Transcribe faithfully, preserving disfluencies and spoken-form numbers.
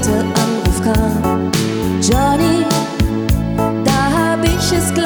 zweite Anruf kam. Johnny, da hab ich es gleich